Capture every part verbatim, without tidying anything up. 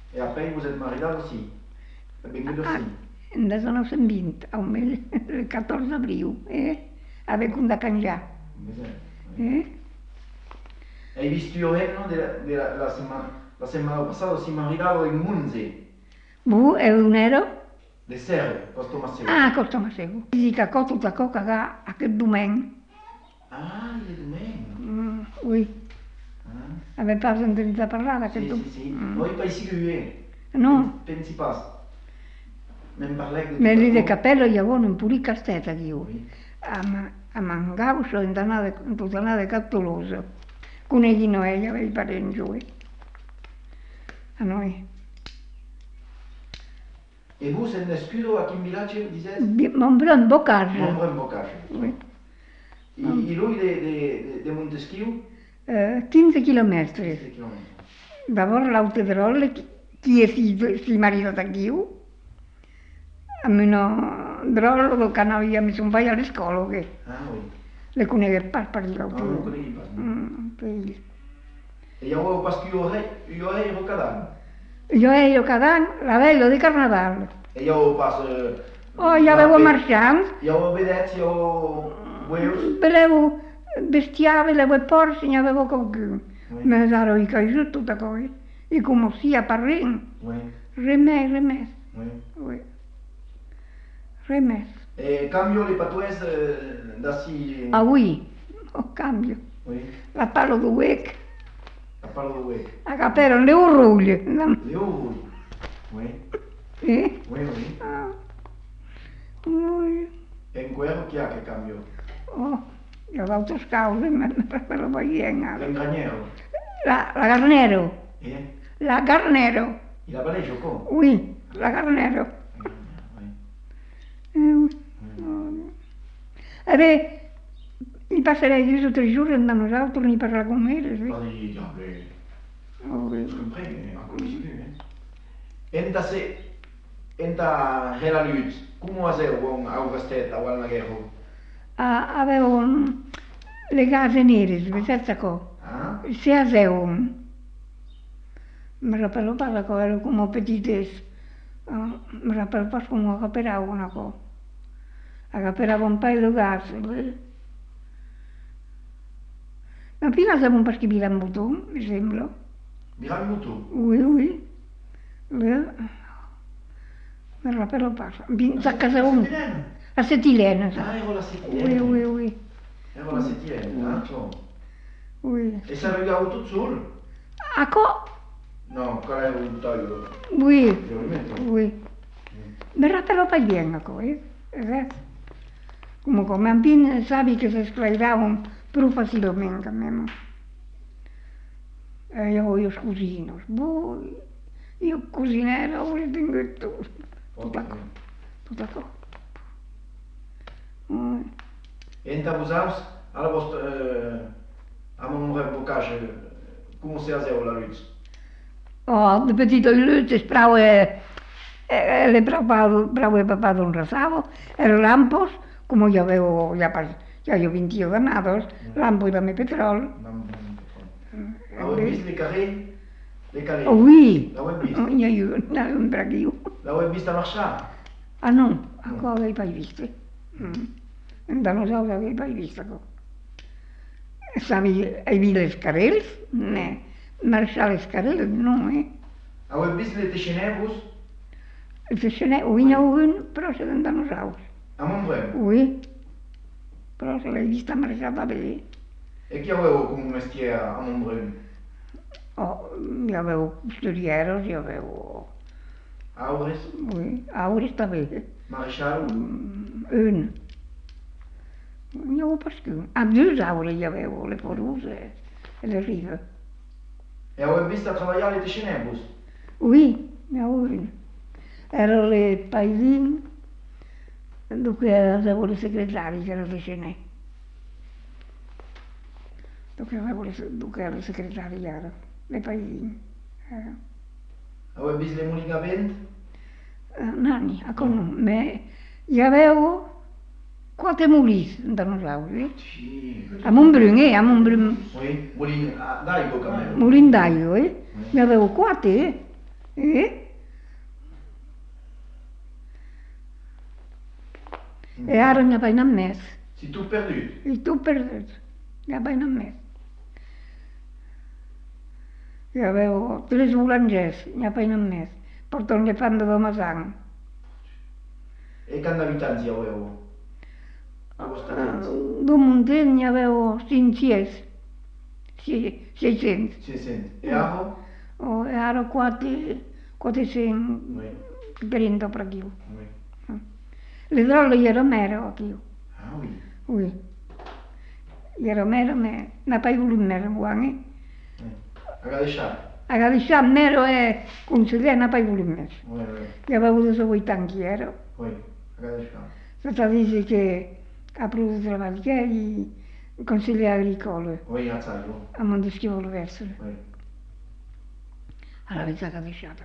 Et après, vous êtes mariés là aussi? Benvenuti aussi? Nel millenovecentosventi, il quattordici aprile, eh? Avec un da cangià. Eh? Hai visto io Enno della, della, la, settimana, la settimana passata si maridarono in Munze, Bu, è un ero? de Serre, Costo Massego. Ah, Costa Macego. Dica Costa da Coca ga a che domen. Ah, il è domenica. Mm, oui. Ah. Ave pas entenduto parlare che Sì, tu. sì, sì. Mm. Noi paesi che vive. No, Pensi pas. Non parlare di me li tutto. de capello gli avevano un puri castetta che io. Oui. A, ma, a mangavo so in tanade, in tanade cattoloso. Con egli no, egli aveva i parenti giù. A noi. E voi siete nascuto a che villaggio, dicete? Mon brun Bocage. Monbrun Bocage. Oui. E lui di Montesquieu? Eh, quindici chilometri. quindici chilometri. Davvero l'autodrolle, chi è si, si marito da Dio. A meno drollo lo canavia mi sono vai alle scuole che Ah, oui. le conosco per per gli Ah, non auto. conosci pas. Mm, per- E io avevo pas che io io ero cadano. Io ero Cadan, l'avello di carnevale. E io avevo pas... eh, Oh, io avevo marciando, Io avevo vedetti, io avevo... Weus. avevo bestiame, avevo porci, ne avevo qualcuno. Oui. Me sarò i caiuti tutta cosa. E come sia parrin, Oui, remè, remè, oui. oui. Remè. E cambio le patoise eh, da si... Ah oui, ho cambio. Oui, La parlo di Wick, a parlo di voi. a capello le urruglie. Le voi. Oui, Eh? oui, oui. Ah. Ui. E in quello chi ha che cambio? Oh, io ho avuto scause, ma per la bagliena. L'ingraniero. La, la Garnero, E? la Garnero, Il a balé gioco? oui, la Garnero. Eh, oui. Oh. E beh, mi passerei due o tre giorni andando all'altro e parlare con me. Sì. Pas di diable. Oh, oui. Comprei, a come si vive. Enta se... Enta hela lut. Come va se un augustetta o una guerra? Ah, avevo un- le case nere, senza co. Ah? Se avevo un. Mi rappello pas che ero come petites. Uh, mi rappello pas come caperavo una cosa. Caperavo un paio di case. Ma prima siamo un po' schibire a moto, mi sembra. Biral mutu. Oui, oui. Le... Mi rappello pas. A casa un. A Settilene. Ah, ero la settienne. Oui, oui, oui. Ero la settienne, ah, so. Oui. E sei arrivato tutto solo? A co? No, qual era un taglio? Oui, Ovviamente. oui. Mi rappello pas bien, a co, eh? Eh? Come come ambin sabi che si scrivevano più facilmente a me. E io ho io cugini, boh, io cucinero, ho tengo tutto. Tutta co, tutta co. Mm. E in Tabusaus, alla vostra, eh, a mon bocage, come si azeo la luce? Oh, de petito luce, spravo e le bravo, bravo e papà non rasavo, ero lampos, come io avevo, già, pas- già io venti ganados, lampo da me petrolio. Non Avevo visto le carré? Le carré? Oh, oui, L'avevo visto? io, io, non un braghio. L'avevo vista marciare? Ah no, ancora avevi mai visto? Mm. Da non so se avevi mai visto. Savi, hai visto le scarelle? Ne, marciare le scarelle, no, eh. Avevo visto le tecinebus? Se ce n'è una o una, però se ne danno raus. A Montbrun? Oui, però se l'hai vista marciata bene. E chi avevo come mestiere a Montbrun? Oh, io avevo studiero, io avevo, Auris? oui, aure bene. Maresciallo? Mm, un. Io avevo pas più. Ah, due aure io avevo, le poruse e le rive. E avevo visto lavorare le tecinebus? Oui, ne avevo una. Erano le paesine, dunque avevo le segretarie che erano le cene. Dunque avevo le, dunque erano le segretarie, erano le paesine. Eh. Avevo visto le muline a vento? Eh, Nani, a con me, io avevo quattro mulini da non so, Sì. a Montbrun, eh, a Montbrun, Oui, muline a Daigo, quand même. mulindaio, eh, ne avevo quattro, eh, Eh? E ara n'hi ha pas més. C'est tout perdu. I tu perdut. N'hi ha pas més. Ja veu, tres bolangers, n'hi ha pas més. Porten le fan de Domasang. E quants habitants hi haveu? A vostra temps? D'un muntet n'hi haveu cinc cies. seiscents. seiscents. E ara? O ara quatre, quatrecents Oui. trenta per aquí. Oui. Le donne gli era mero aquí. Ah oui. Oui. Gli era mero, ma n'a pas voulu mero, guangi. A deixar. A deixar mero e conseller n'a pas voulu mero. Oui, oui. Gli aveva avuto vuitanta anni, era. Oui, a deixar. Tata dice che ha prodotto treball che i consigliere agricole Oui, a Zaglio. a Montesquieu verso. Oui. Allora mi sa che ha lasciato.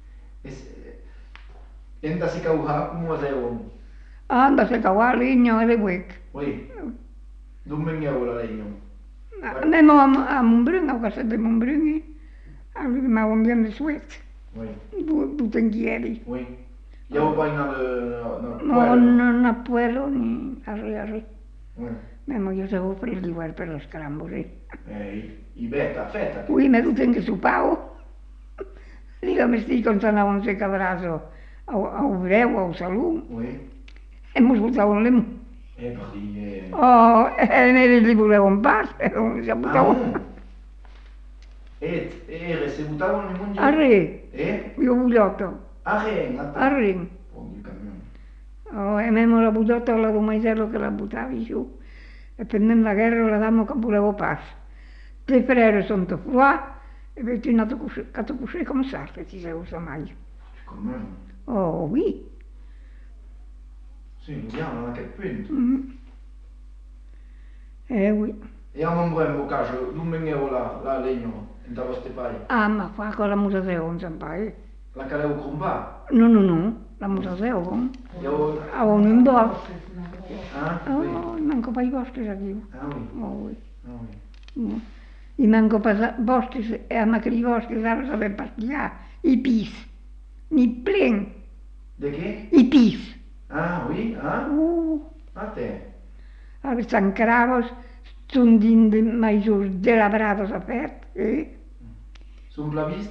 Enta si cauha come facevo? Anda se cavava legno e le buec. Oui. Dove venivo la legno? Andiamo a Montbrun, a casa di Montbrun, allora un bien de suet. Oui. Tutto in chieri. Oui. Io poi no no No, non a pueblo ni a re a re. Oui. Memo io sapevo per il guard per lo scrambo, sì. Eh, i beta, feta. Ui, me tutto in su pau. Diga me sti con sana un se cabraso au breu au salum. Oui. E mo sultavo le mu. E così eh. Oh, e ne li volevo un par, e non si Ah, buttavo. no. E e se buttavano in mungi? A re, Eh? io bugliotto, A re, a a re. Oh, il camion. Oh, e memo la buttata alla domaisello che la buttavi su. E per me la guerra la dammo che volevo pas. Tre frere sono qua, e vedi nato così, cato così come sa che ci sei usato mai. Come? Oh, oui. Sì, vediamo a che punto. Mm. Eh, oui. E a un buon caso, non venivo la, la legno in da vostre pai. Ah, ma qua con la museo non sa mai. La calevo compa. No, no, no, la museo. Io... A un in bosco. Ah, oui. Oh, manco pa i boschi aquí. Ah, oui. Oh, oui. Ah, oui. Mm. I manco pa boschi, e a macri boschi, ara sabem pastillar. I pis. Ni plen. De què? I pis. Ah, oui, ah? Uh, A te. a ver, San Cravos, són dins de majors de labrados a fet, eh? Sun blavist?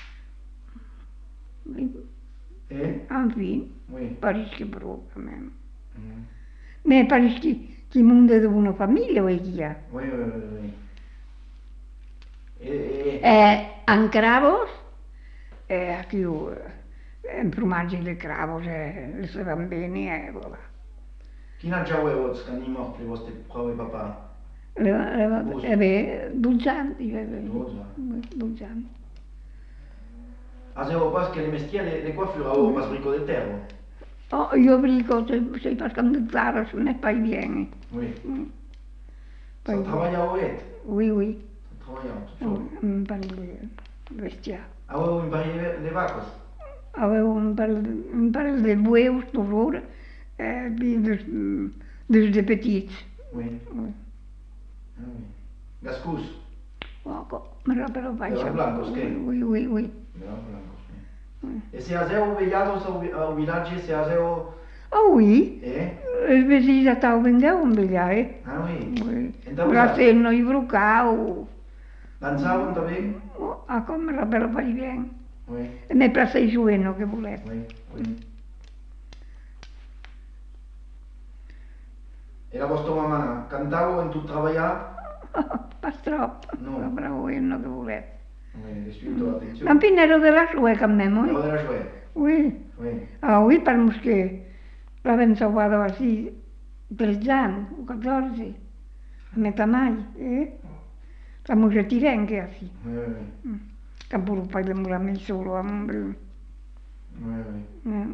Eh? En fi, Oui. pareix que prou, també. Mm. Me pareix que, que munde d'una família, ho ha. Oui, oui, oui, oui. E, e... Eh, en Cravos, eh, aquí, eh, en formatge de Cravos, eh, le sabem bene, eh, voilà. Quina già avevo scani morti i vostri prove papà? Le, le, Dodici. eh, beh, dodici anni, eh, beh, Dodici anni. dodici anni. Avevo pas che le mestiere le coiffure avevo pas brico de terra. Oh, io brico, se, se pas candidatas, me fai bene. Oui. Mm. Ça Fai- travaille à Oet. Oui, oui. Ça travaille à Oh, tout un parell de bestiar. Avevo un paio de vacas. Avevo un parell, un parell de bueus, d'horror, eh, des, des de petits. Oui. Oui. Ah, oui. Gascus. Oh, co- me rappello pas Era això. blancos, che? Oui, oui, oui. Era blancos. Mm. E se avevo vegliato al villaggio, se avevo... Oh, oui. Eh? Els vecins estaven vengueu amb ella, eh? Ah, oui. Oui. Então, Braceno i brucau. Danzavam também? Oh, ah, com me rappello pas bien. Oui. E me placei jueno, che volete. Oui, oui. E la vostra mamma cantava in tu travagliare? Pas troppo. No. Bravo, io no che volete. Oui, respiro Ma attenzione. pinero della sua con me, Devo moi. della joie. Oui. Oui. Ah, oui, parmus que l'avem salvado así trece anys o catorze, a meta mai, eh? Siamo retirenche así. Oui, oui. Che pure poi le murami solo a Montbrun. Oui, oui. Eh.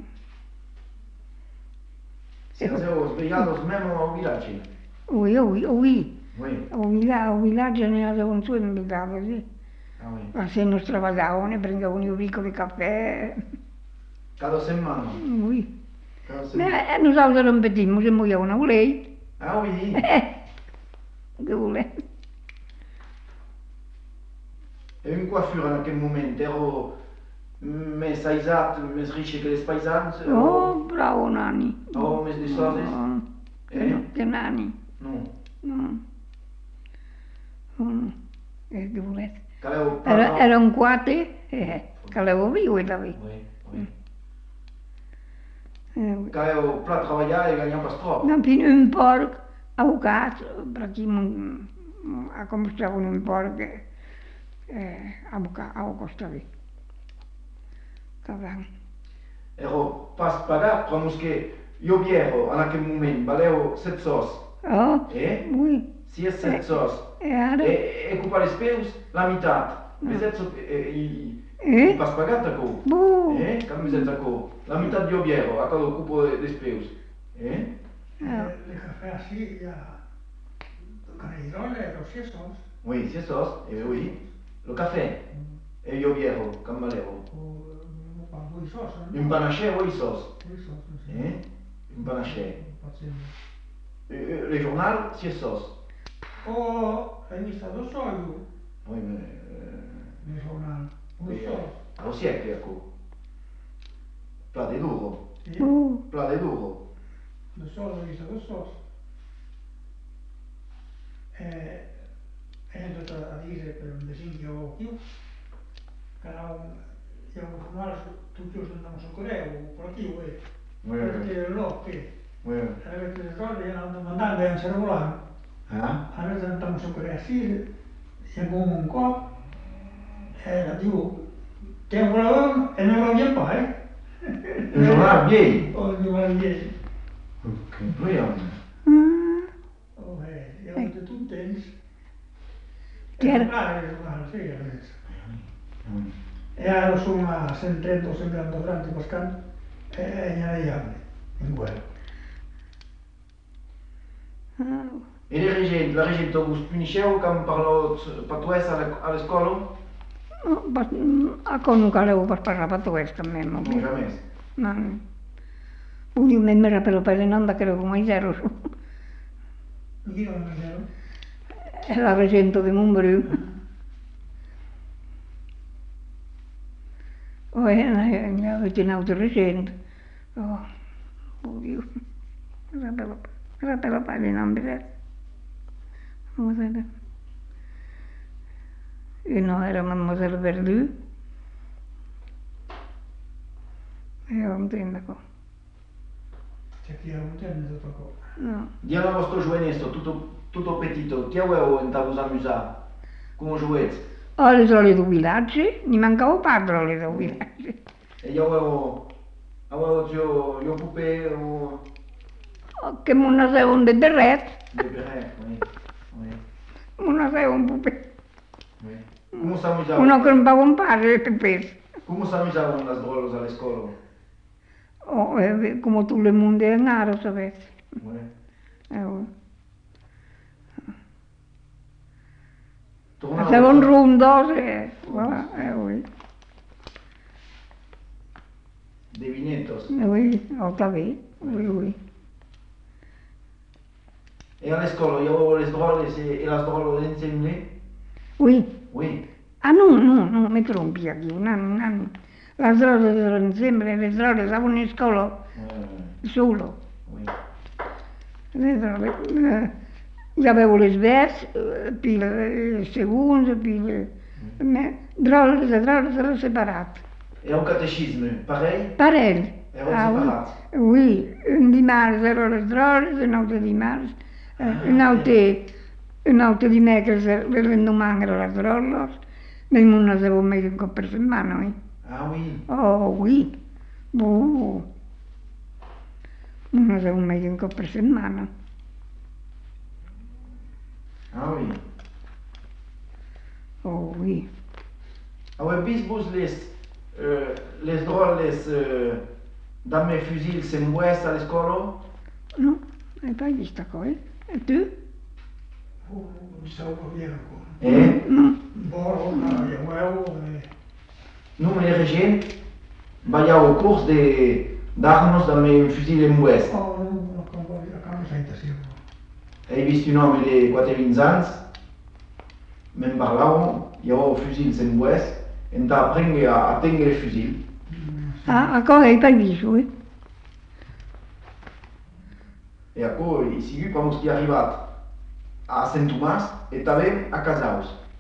Se avevo svegliato mesmo al villaggio? Oui, oui, oui. Oui. Al villaggio, al villaggio ne avevo un suo invitato, sì. Ah, oui. Ma se non travagliavano, prendevano un ricco di caffè. Cada settimana? Oui. Cada settimana? Ma eh, nosaltres repetimos e mullevano un leit. Ah, oui. Eh, che volete? E in coiffure in quel momento ero mes saizat, mes riche que les paisans? Oh, bravo nani. Oh, mes de soles? No, Eh? che nani. No. No. No. Eh, che volete? Caleu Era, plat... era un quate, eh, che l'avevo vivo da lì. Oui, oui. Eh, oui. Caleu plat treballar e ganhar pas trop. Dan fin un porc abocat, per aquí mon- a com estava un porc eh, eh, abocat, ao costavi. Cabrón. Ero pas pagat, pramos que io viejo, en aquel moment, valeu set sos. Oh, Eh? oui. Si és set sos. E ara? E, e cu pares peus, la mitat. No. Vezet so, e, i, Eh? i pas pagat aco. Bu. Eh? Cam vezet aco. La mitat io viejo, aco ocupo des peus. Eh? Ah. Le café así, ya. Con el hidrole, los yesos. Oui, si sos, e oui. Lo café. E io viejo, cam valeu. O bambú y sosa. Un panaché, oui sos. Eso, no sé. Eh? Un panaché. Facendo. E, e, le journal, si sos. O hai visto do soldo Oui, mais... Euh, nel giornale. Un oui, so. allo siècle, aco. Plat de duro. Sì. Bu. Plat de duro. Do soldo hai visto do sos. E è andato a dire per un desino che avevo più. Che era un... Io un giornale tutti os andamos a Corea, o por aquí, o e. Oui, Perché no, che oui. avete le soldi e andando mandando a un volano. Hein? Allora andamos a Corea sì, siamo un po', e la dico, che un volavano e non lo via poi. Un journal vieil. O il giornale ieri. Ok, brillant. Ah. O eh, io ho detto tu tens. Che E era? comprare il giornale, sì, adesso. Oui. E ero su una sentendo sembrando grande Pascal e ne hai anni in guerra. Ah. E le regent, la regent vos punixeu cam parlot patuès a le- a l'escola? No, pas, ako nunca levo pas parla patuesta mesmo. Non, jamais. No. Uni me mera pelo pele nanda creo como hai zero. Chi non è vero? È la regento de Montbrú. O è una avete un'auto regente. Oh, oddio. Era pelo, era pelo pele non vedete. Come vedete? Uno era Mademoiselle Verlu. E io non intendo. C'è chi ha un termine da poco. No. Diana vostro jovenesto, tutto, tutto petito, che aveu enta vos amusa? Come jouets? Ho le solite villaggi, mi mancavo padre le solite villaggi. E io avevo, avevo io, io poupée o... Che non avevo un berret, De beret, oui. Oui. non avevo un pupè. Oui. Come s'amusavano? Uno che non aveva un padre per peso. Come s'amusavano las drolos a l'escola? Oh, eh, come tu le mondi in aro, sapete. Oui. Eh, oh. Tornavo- Faceva un rondo, e voilà, eh, oui. De vinetos. Eh, oui, ho capito, oui, oui. E all'escola io avevo le droles e, e las drolos insieme? Oui. Oui. Ah, no, no, no, mi trompi aquí, un anno, un anno. Le drogue erano sempre, le drogue stavano in scuola Euh, solo. oui. Le drogue, eh, io avevo le sverse, eh, poi le seconde, poi le... Me, drogue, le drogue erano separate. E au catecisme, pareil? Pareil. Erano Ah, separati? oui. Oui, un dimarts erano le drogue, un altro dimarts, eh, un altro, un altro dimecres, l'endemà erano le drogue, ma non avevo mai un cop per settimana, eh. Ah oui. Oh, oui. Oh. Non avevo mai un cop per settimana. Ah oui. Oh, oui. Aveu vis vos les, euh, les droles euh, da mes fusils sem vues a l'escola? No, hai mai visto coi? E tu? Fu un salvo via con Eh? No. Boro, e uevo e... Non le regent vaiau o curs de d'armes da mes fusils em vues. Oh, non ho capito, sì. Hai visto un uomo de quatrevints ans? Me'n parlau, io avevo fusils em vues, enta apprendre a, a tenere fusil. Ah, ancora hai previsto, eh? E acolo, si vamos que arribat a Sant Tomàs e també a Casaus.